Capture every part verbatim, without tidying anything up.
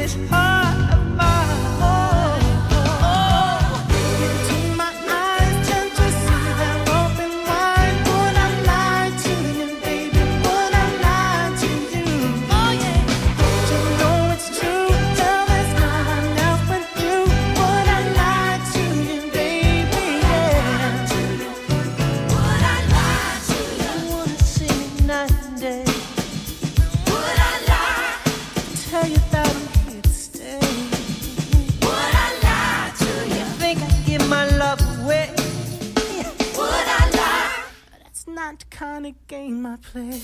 this heart of mine. Oh, into my eyes, can't you see they're open wide? Would I lie to you, baby? Would I lie to you? Oh yeah. Don't you know it's true? Tell there's no one else but you. Would I lie to you, baby? Yeah. Would I lie to you? I wanna see you night and day. Would I lie? Tell you that I'm here to stay. Would I lie to you? You think I'd give my love away? Would I lie? That's not the kind of game I play.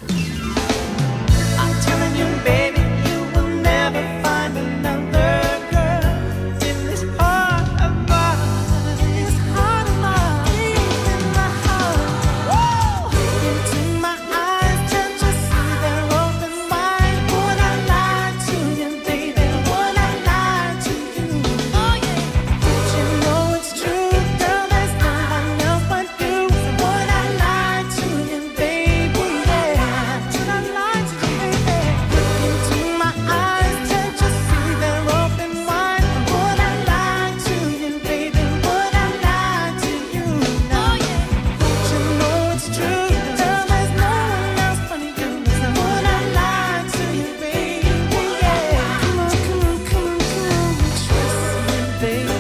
I'm telling you, baby, you will never find another girl in this heart of mine. This heart of mine, deep in my heart. Woo! Into my eyes, can't you see they're open wide? Would I lie to you, baby? Would I lie to you? Oh yeah. Don't you know it's true? Girl, there's no one else but you. Would I lie to you, baby? Yeah. Would I lie to you, baby? Into my eyes, can't you see they're open wide? Would I lie to you, baby? Would I lie to you? Oh yeah. Don't you know it's true? Girl, there's no one else but you. Would I lie to you, baby? Yeah. Come on, come on, come on, come on. Trust me, baby.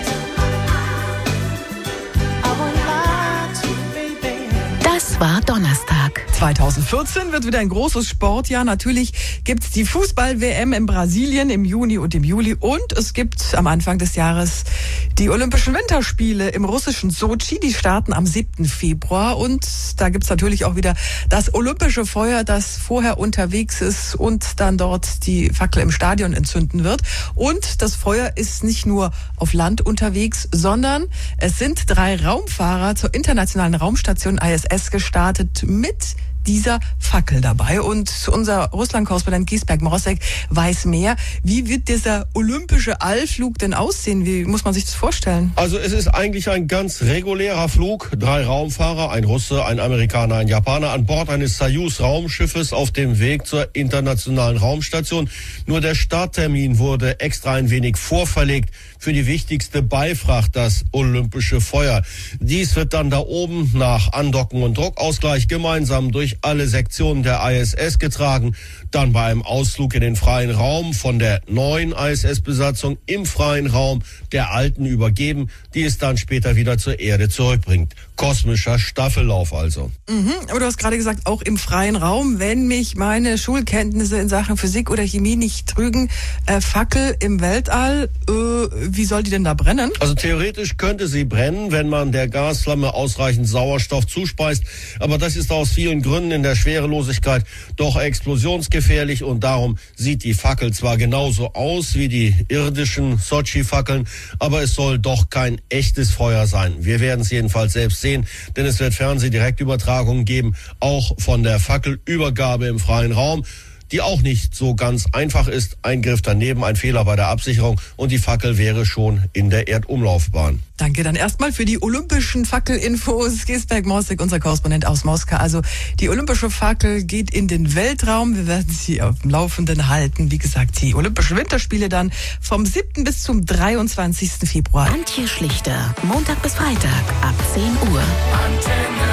I won't lie to you, baby. Das war Donnerstag. zweitausendvierzehn wird wieder ein großes Sportjahr. Natürlich gibt's die Fußball-W M in Brasilien im Juni und im Juli. Und es gibt am Anfang des Jahres die Olympischen Winterspiele im russischen Sotschi. Die starten am siebten Februar. Und da gibt's natürlich auch wieder das olympische Feuer, das vorher unterwegs ist und dann dort die Fackel im Stadion entzünden wird. Und das Feuer ist nicht nur auf Land unterwegs, sondern es sind drei Raumfahrer zur internationalen Raumstation I S S gestartet mit dieser Fackel dabei. Und unser Russland-Korrespondent Giesberg Mrossek weiß mehr. Wie wird dieser olympische Allflug denn aussehen? Wie muss man sich das vorstellen? Also es ist eigentlich ein ganz regulärer Flug. Drei Raumfahrer, ein Russe, ein Amerikaner, ein Japaner an Bord eines Soyuz-Raumschiffes auf dem Weg zur internationalen Raumstation. Nur der Starttermin wurde extra ein wenig vorverlegt für die wichtigste Beifracht, das olympische Feuer. Dies wird dann da oben nach Andocken und Druckausgleich gemeinsam durch alle Sektionen der I S S getragen, dann bei einem Ausflug in den freien Raum von der neuen I S S-Besatzung im freien Raum der alten übergeben, die es dann später wieder zur Erde zurückbringt. Kosmischer Staffellauf also. Mhm, aber du hast gerade gesagt, auch im freien Raum, wenn mich meine Schulkenntnisse in Sachen Physik oder Chemie nicht trügen, äh, Fackel im Weltall, äh, wie soll die denn da brennen? Also theoretisch könnte sie brennen, wenn man der Gasflamme ausreichend Sauerstoff zuspeist, aber das ist aus vielen Gründen in der Schwerelosigkeit doch explosionsgefährlich und darum sieht die Fackel zwar genauso aus wie die irdischen Sotschi-Fackeln, aber es soll doch kein echtes Feuer sein. Wir werden es jedenfalls selbst sehen, denn es wird Fernsehdirektübertragungen geben, auch von der Fackelübergabe im freien Raum, die auch nicht so ganz einfach ist. Ein Griff daneben, ein Fehler bei der Absicherung und die Fackel wäre schon in der Erdumlaufbahn. Danke dann erstmal für die olympischen Fackelinfos. Giesberg Mrossek, unser Korrespondent aus Moskau. Also die olympische Fackel geht in den Weltraum. Wir werden sie auf dem Laufenden halten. Wie gesagt, die Olympischen Winterspiele dann vom siebten bis zum dreiundzwanzigsten Februar. Antje Schlichter, Montag bis Freitag ab zehn Uhr. Antenne.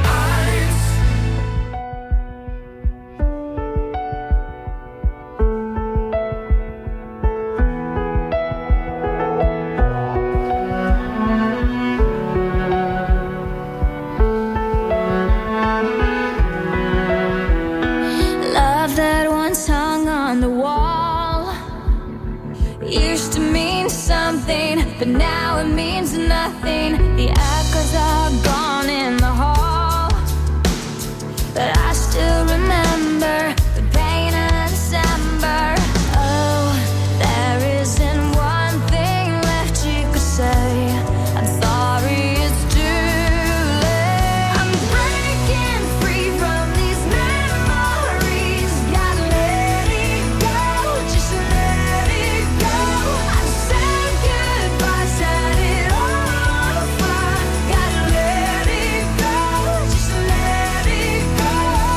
But now it means nothing. The echoes are gone in the hall, but I still remember the pain of December. Oh, there isn't one thing left you could say. I'm sorry, it's too late. I'm breaking free from these memories. Gotta let it go, just let it go. I'm saying goodbye, set it all on fire. Gotta let it go, just let it go.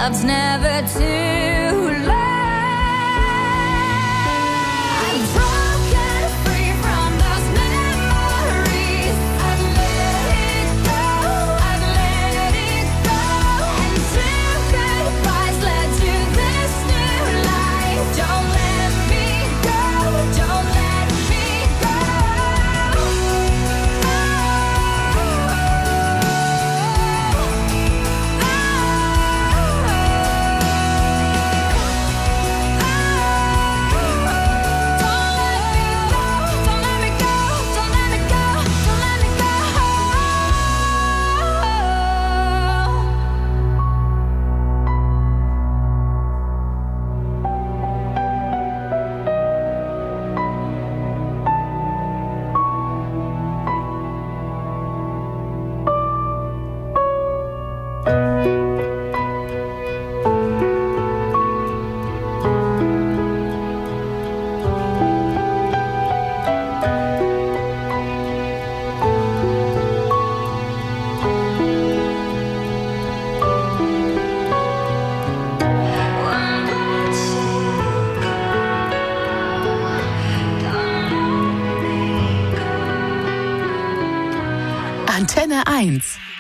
love's never too late. I'm broken free from those memories. I've let it go, I've let it go. And two goodbyes led to this new life. Don't let me go, don't let me go. Antenne eins.